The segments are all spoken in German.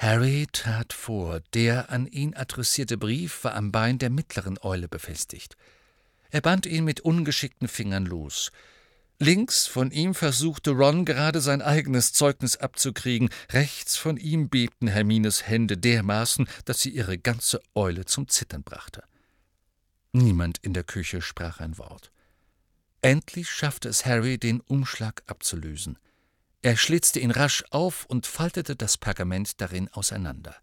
Harry trat vor. Der an ihn adressierte Brief war am Bein der mittleren Eule befestigt. Er band ihn mit ungeschickten Fingern los. Links von ihm versuchte Ron gerade sein eigenes Zeugnis abzukriegen. Rechts von ihm bebten Hermines Hände dermaßen, dass sie ihre ganze Eule zum Zittern brachte. Niemand in der Küche sprach ein Wort. Endlich schaffte es Harry, den Umschlag abzulösen. Er schlitzte ihn rasch auf und faltete das Pergament darin auseinander.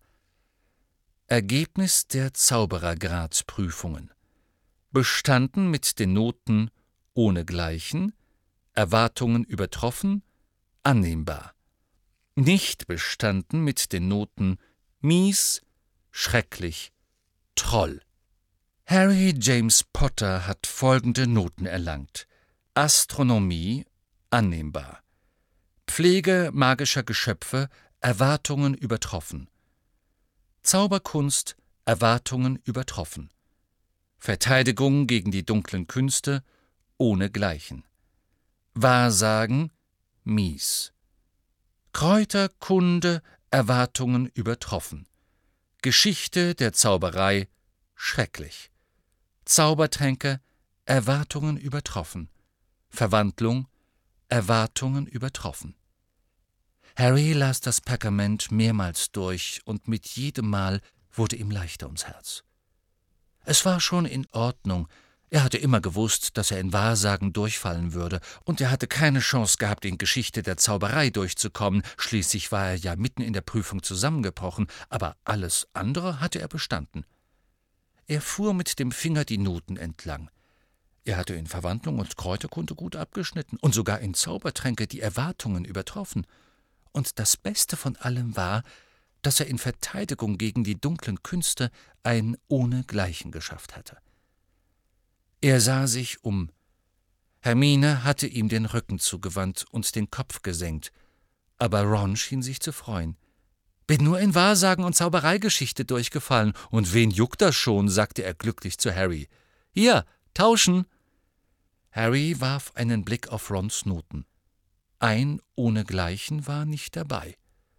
Ergebnis der Zauberergradsprüfungen: bestanden mit den Noten ohnegleichen, Erwartungen übertroffen, annehmbar. Nicht bestanden mit den Noten mies, schrecklich, Troll. Harry James Potter hat folgende Noten erlangt: Astronomie, annehmbar. Pflege magischer Geschöpfe, Erwartungen übertroffen. Zauberkunst, Erwartungen übertroffen. Verteidigung gegen die dunklen Künste, ohnegleichen. Wahrsagen, mies. Kräuterkunde, Erwartungen übertroffen. Geschichte der Zauberei, schrecklich. Zaubertränke, Erwartungen übertroffen. Verwandlung, Erwartungen übertroffen. Harry las das Pergament mehrmals durch, und mit jedem Mal wurde ihm leichter ums Herz. Es war schon in Ordnung. Er hatte immer gewusst, dass er in Wahrsagen durchfallen würde, und er hatte keine Chance gehabt, in Geschichte der Zauberei durchzukommen. Schließlich war er ja mitten in der Prüfung zusammengebrochen, aber alles andere hatte er bestanden. Er fuhr mit dem Finger die Noten entlang. Er hatte in Verwandlung und Kräuterkunde gut abgeschnitten und sogar in Zaubertränke die Erwartungen übertroffen. Und das Beste von allem war, dass er in Verteidigung gegen die dunklen Künste ein ohnegleichen geschafft hatte. Er sah sich um. Hermine hatte ihm den Rücken zugewandt und den Kopf gesenkt, aber Ron schien sich zu freuen. »Bin nur in Wahrsagen und Zaubereigeschichte durchgefallen, und wen juckt das schon?« sagte er glücklich zu Harry. »Hier, tauschen!« Harry warf einen Blick auf Rons Noten. Ein ohnegleichen war nicht dabei.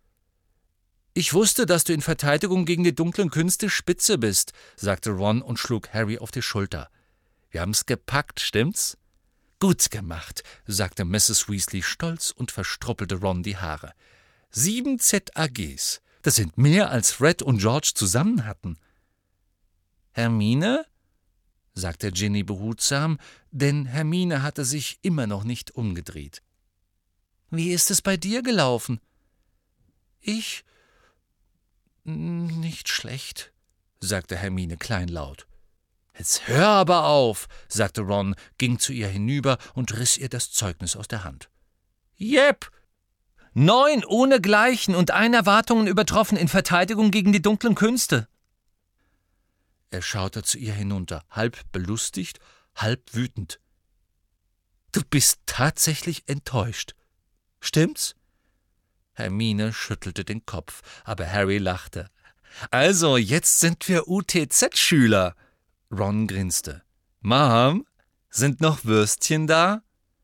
»Ich wusste, dass du in Verteidigung gegen die dunklen Künste spitze bist«, sagte Ron und schlug Harry auf die Schulter. »Wir haben's gepackt, stimmt's?« »Gut gemacht«, sagte Mrs. Weasley stolz und verstruppelte Ron die Haare. 7 ZAGs, das sind mehr als Fred und George zusammen hatten. »Hermine?« sagte Ginny behutsam, denn Hermine hatte sich immer noch nicht umgedreht. »Wie ist es bei dir gelaufen?« »Ich? Nicht schlecht«, sagte Hermine kleinlaut. »Jetzt hör aber auf«, sagte Ron, ging zu ihr hinüber und riss ihr das Zeugnis aus der Hand. »Jep! 9 ohnegleichen und 1 Erwartungen übertroffen in Verteidigung gegen die dunklen Künste.« Er schaute zu ihr hinunter, halb belustigt, halb wütend. »Du bist tatsächlich enttäuscht. Stimmt's?« Hermine schüttelte den Kopf, aber Harry lachte. »Also, jetzt sind wir UTZ-Schüler.« Ron grinste. »Mom, sind noch Würstchen da?«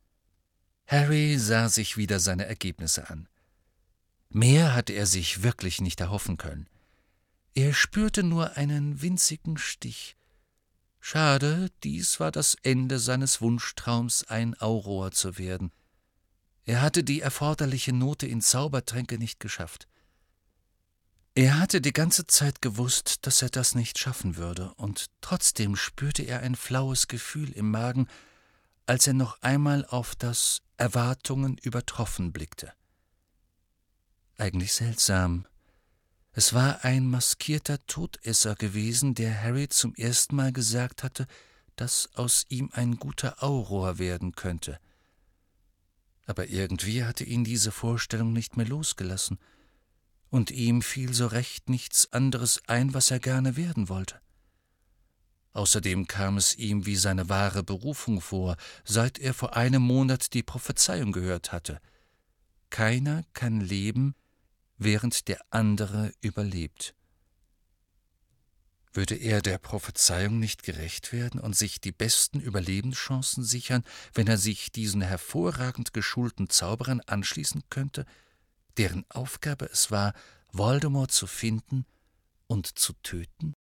Harry sah sich wieder seine Ergebnisse an. Mehr hatte er sich wirklich nicht erhoffen können. Er spürte nur einen winzigen Stich. Schade, dies war das Ende seines Wunschtraums, ein Auror zu werden. Er hatte die erforderliche Note in Zaubertränke nicht geschafft. Er hatte die ganze Zeit gewusst, dass er das nicht schaffen würde, und trotzdem spürte er ein flaues Gefühl im Magen, als er noch einmal auf das Erwartungen übertroffen blickte. Eigentlich seltsam. Es war ein maskierter Todesser gewesen, der Harry zum ersten Mal gesagt hatte, dass aus ihm ein guter Auror werden könnte. Aber irgendwie hatte ihn diese Vorstellung nicht mehr losgelassen, und ihm fiel so recht nichts anderes ein, was er gerne werden wollte. Außerdem kam es ihm wie seine wahre Berufung vor, seit er vor einem Monat die Prophezeiung gehört hatte. Keiner kann leben, während der andere überlebt. Würde er der Prophezeiung nicht gerecht werden und sich die besten Überlebenschancen sichern, wenn er sich diesen hervorragend geschulten Zauberern anschließen könnte, deren Aufgabe es war, Voldemort zu finden und zu töten?